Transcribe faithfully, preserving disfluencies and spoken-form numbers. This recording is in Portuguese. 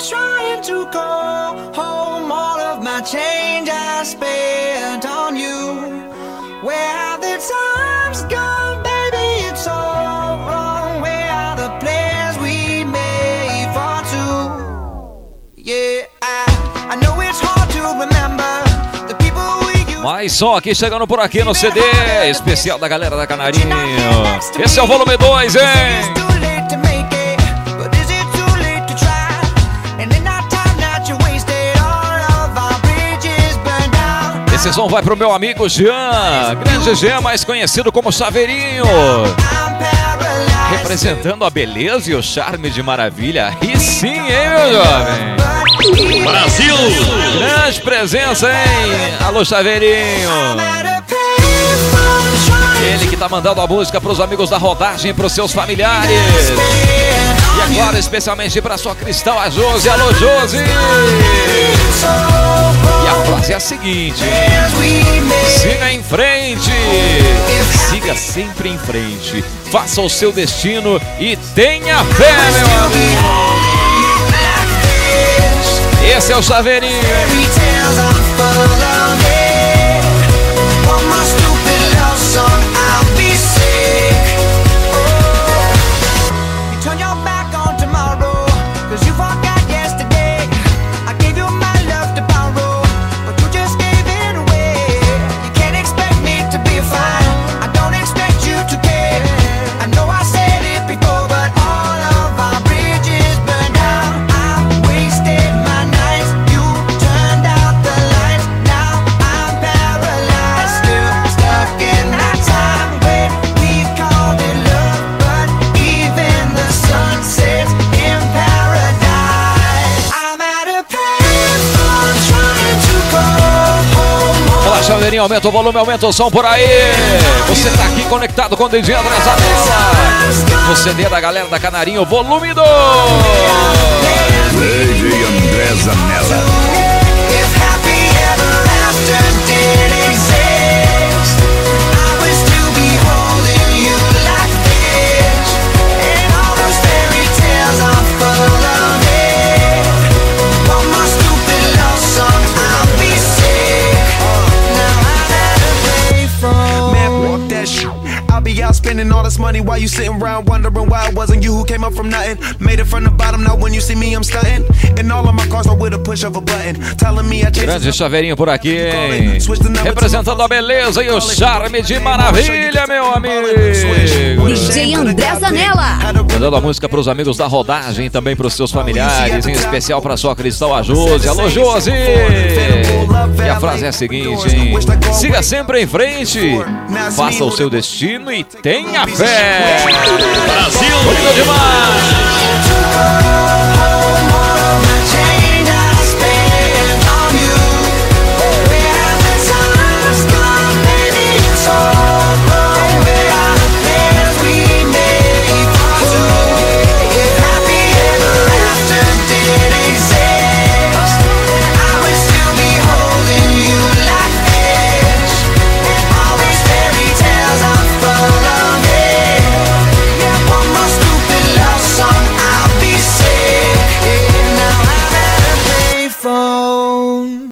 trying to go home. All of my change I spent on you. Where have the times gone, baby? It's all wrong. Where are the plans we made for two? Yeah, I, I know it's hard to remember the people we used. Mais som aqui chegando por aqui no C D especial da galera da Canarinho. Esse é o volume dois, hein? Esse som vai pro meu amigo Jean, grande Jean, mais conhecido como Chaveirinho, representando a beleza e o charme de Maravilha. E sim, hein, meu jovem? Brasil! Grande presença, hein? Alô, Chaveirinho! Ele que tá mandando a música pros amigos da rodagem, pros seus familiares. E agora, especialmente pra sua cristã, a Josi. Alô, Josi! E a frase é a seguinte: siga em frente, siga sempre em frente, faça o seu destino e tenha fé, meu amigo. Esse é o Chaveirinho. Chaveirinho, aumenta o volume, aumenta o som por aí. Você tá aqui conectado com o D J André Zanella. No C D da galera da Canarinho, volume dois. D J André Zanella. Spending all this money while you sitting around wondering why it wasn't you who came up from nothing. Made it from the bottom, now when you see me I'm stunting. And all of my cars are with a push of a button. Telling me I changed. Grande Chaveirinho por aqui, hein? Representando a beleza e o charme de Maravilha, meu amigo. D J André Zanella. Mandando a música pros amigos da rodagem e também pros seus familiares, em especial pra sua cristã, a Josi. Alô, Josi! E a frase é a seguinte, hein? Siga sempre em frente, faça o seu destino e tenha fé. Brasil! Bonito demais!